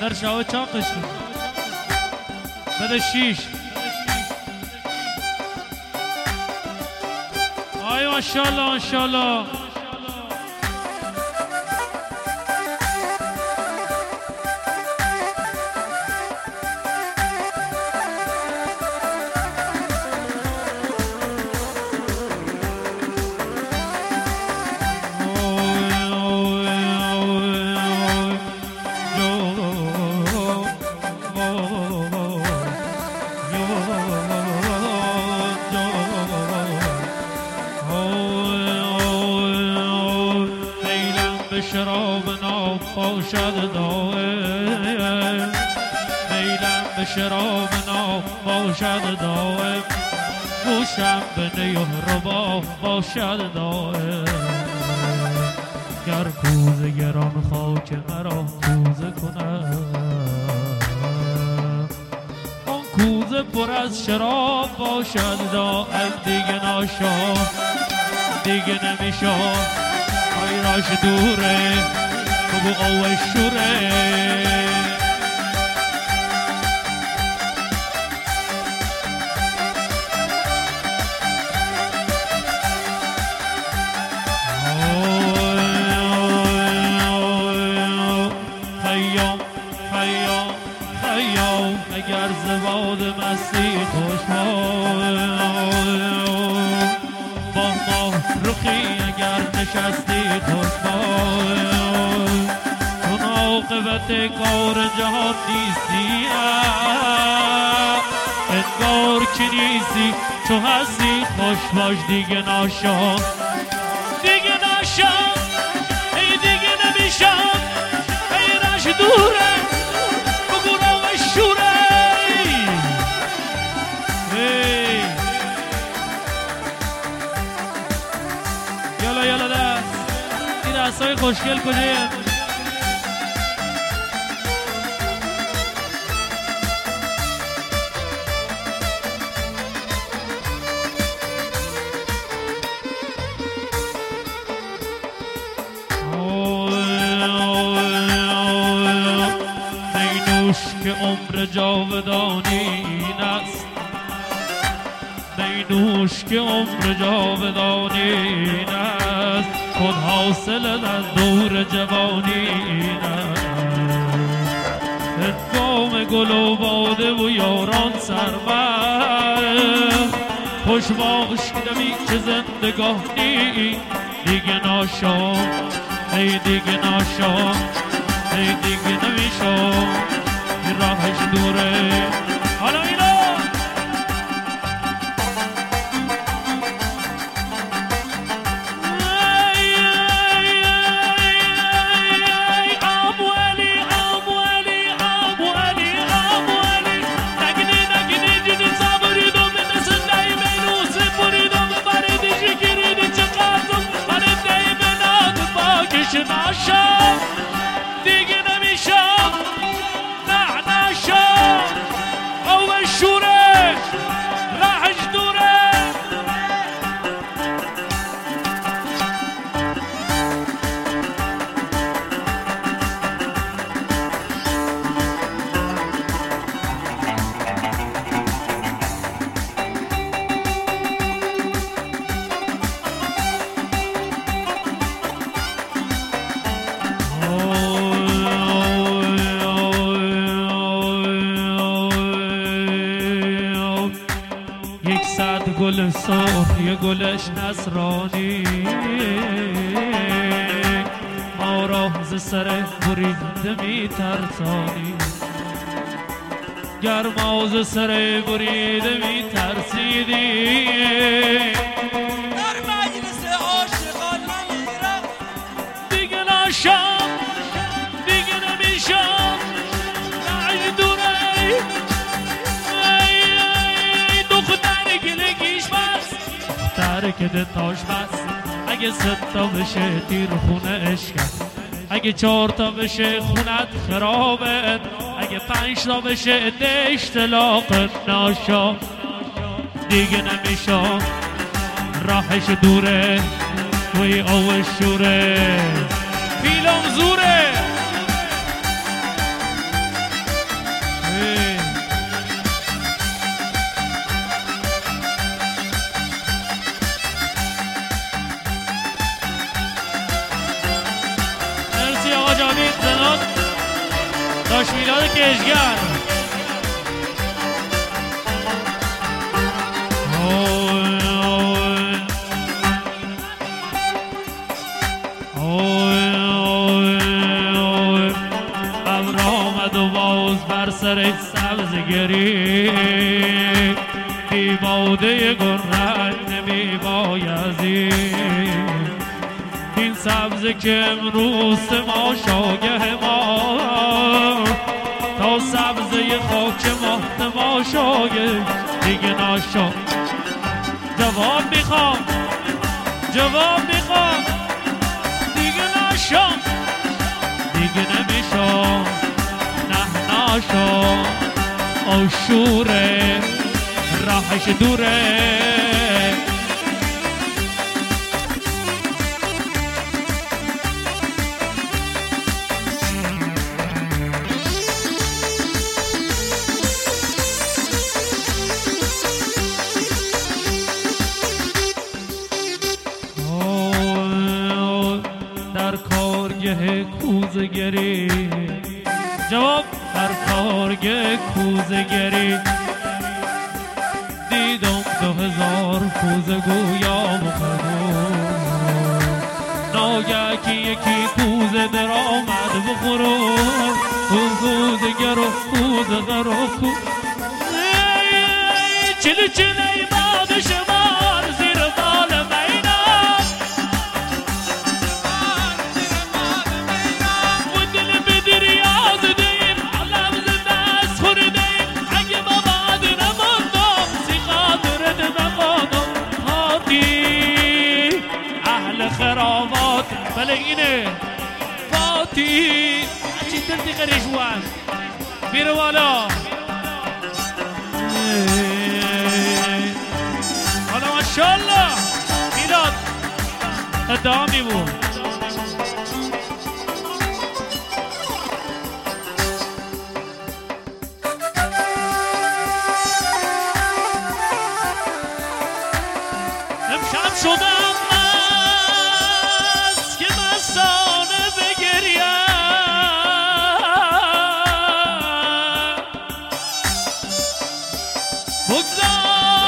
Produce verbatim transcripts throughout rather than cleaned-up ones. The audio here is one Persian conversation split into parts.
در شاو چاقش بده شیش آی ماشاءالله ماشاءالله شراب ناب باشد دائم میلم به شراب ناب باشد دائم گوشم به نی و رباب باشد دائم گر کوزه گران خاک مرا کوزه کنم آن کوزه پر از شراب باشد دائم دیگه ناشا دیگه نمیشا راش دوره بگو آوه شوره خیام خیام خیام اگر زباد مستی خوشحال با ما رخی اگر نشستی خوشحال چون عاقبت کار جهان نیستی انگار که نیستی چو هستی خوش باش دیگه ناشا دیگه ناشا ای دیگه نمیشم ای رش دوره بگو رو شوره یالا یالا دست این دستای خوشگل کجایه می نوش که عمر جاودانی این است می نوش که عمر جاودانی این است خود حاصل از دور جوانی این است هنگام گل و باده و یاران سربست خوش باش دمی که زندگانی دیگه ناشا ای دیگه ناشا ای دیگه نمیشا راهش دوره حالا اینا ناشا دیگه نمیشم نه ناشا او شوره راهش دوره گل سرخ یه گلش نصرانی ما را ز سر بریده می ترسانی گر ما ز سر بریده می ترسیدی در مجلس عاشقان نمیرم دیگه ناشم دیگه نمیشم رعی دوره که دتاش بس اگه ست تا بشه تیر خونه اشکت اگه چهار تا بشه خونت خرابت اگه پنج تا بشه دشت لاقت ناشا دیگه نمیشا راهش دوره وی آوش شوره فیلم زوره داداش میلاد کشگر. ابر آمد و باز بر سر سبزگری بی باده گلرنگ نمی بایزی این سبزه که امروز ما شاگه ما تا سبزه خاک ما ما شاگه دیگه ناشا. جواب میخوام جواب میخوام دیگه ناشا دیگه نمیشا نه ناشا آشوره راهش دوره. در کارگه کوزگری جواب در کارگه کوزگری دیدم دو هزار کوزه گویا بخورو ناگه که یکی کوزه در آمد بخورو کوزه گرو کوزه گرو چلی چلی باد شمار زیر بال مینا و دل به دریاز دیم علم زنده خوردیم اگه باباد نماندم سی خاطرت نماندم فاتی اهل خرابات بله اینه فاتی چی دلتی قریشوان بیرو والا حالا ماشالله میلاد ادعا میمون امشب شدم مست که مستانه بگریم بگذار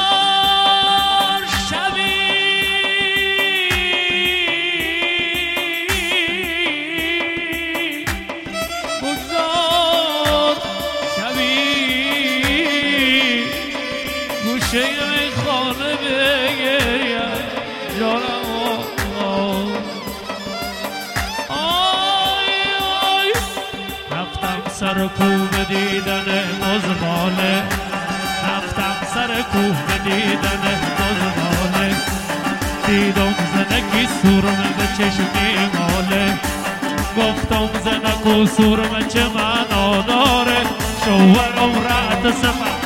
شیء خانه بگریم جانم آی آی رفتم سر کوه دیدن مزماله رفتم سر کوه دیدن مزماله دیدم زنکی سرمه به چشمی ماله گفتم زنک و سرمه چه معنا داره شوهرم رعت سمت